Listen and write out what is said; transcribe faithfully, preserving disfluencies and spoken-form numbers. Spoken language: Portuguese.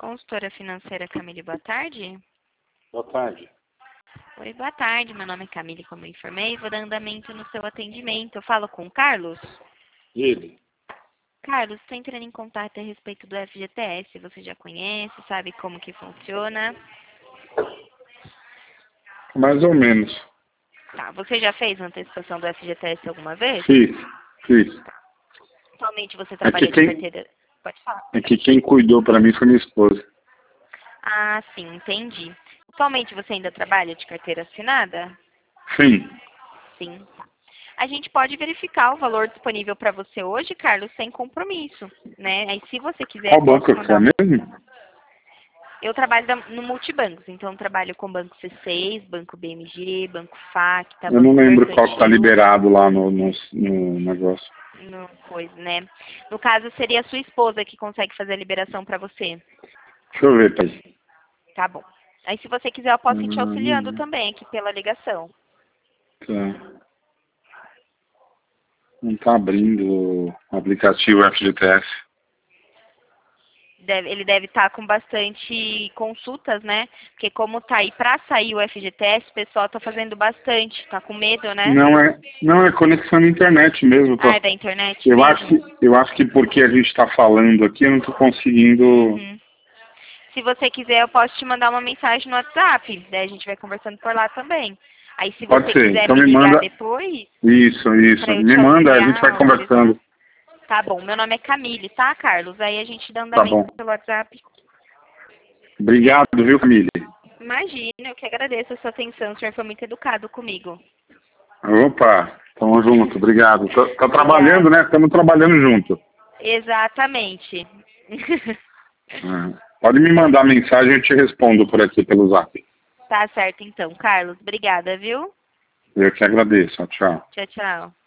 Consultora financeira Camille, boa tarde. Boa tarde. Oi, boa tarde. Meu nome é Camille, como eu informei, vou dar andamento no seu atendimento. Eu falo com o Carlos? Ele? Carlos, estou entrando em contato a respeito do F G T S. Você já conhece, sabe como que funciona? Mais ou menos. Tá, você já fez a antecipação do F G T S alguma vez? Fiz, fiz. Atualmente você É trabalha que de quem, carteira... Pode falar. é que quem cuidou pra mim foi minha esposa. Ah, sim, entendi. Atualmente você ainda trabalha de carteira assinada? Sim. Sim. A gente pode verificar o valor disponível para você hoje, Carlos, sem compromisso, né? Aí se você quiser, Qual eu posso banco te que é mandar... mesmo? Eu trabalho da- no multibancos, então eu trabalho com Banco C seis, Banco B M G, Banco Facta, Eu não Banco lembro qual que tá Mercantil, liberado lá no, no, no negócio. no coisa, né? No caso, seria a sua esposa que consegue fazer a liberação para você. Deixa eu ver, pai. Tá bom. Aí se você quiser, eu posso ir te auxiliando Hum, também aqui pela ligação. tá. Não tá abrindo o aplicativo F G T S. Deve- ele deve estar com bastante consultas, né? Porque como tá aí para sair o F G T S, o pessoal tá fazendo bastante, tá com medo, né? Não é, não é conexão na internet mesmo. Ah, Tô. é da internet Eu acho mesmo? que, eu acho que porque a gente está falando aqui, eu não tô conseguindo. Uhum. Se você quiser, eu posso te mandar uma mensagem no WhatsApp. Daí a gente vai conversando por lá também. Aí se Pode você ser. quiser Então me me ligar manda. depois, Isso, para isso. eu Me te manda, a gente auxiliar, vai autorizar, conversando. tá bom. Meu nome é Camille, tá, Carlos? Aí a gente dá Tá andamento bom. pelo WhatsApp. Obrigado, viu, Camille? Imagina, eu que agradeço a sua atenção. O senhor foi muito educado comigo. Opa, tamo junto, obrigado. Tá, tá trabalhando, Obrigada. né? Estamos trabalhando junto. Exatamente. É. Pode me mandar mensagem, eu te respondo por aqui pelo zap. Tá certo, então. Carlos, obrigada, viu? Eu que agradeço. Tchau. Tchau, tchau.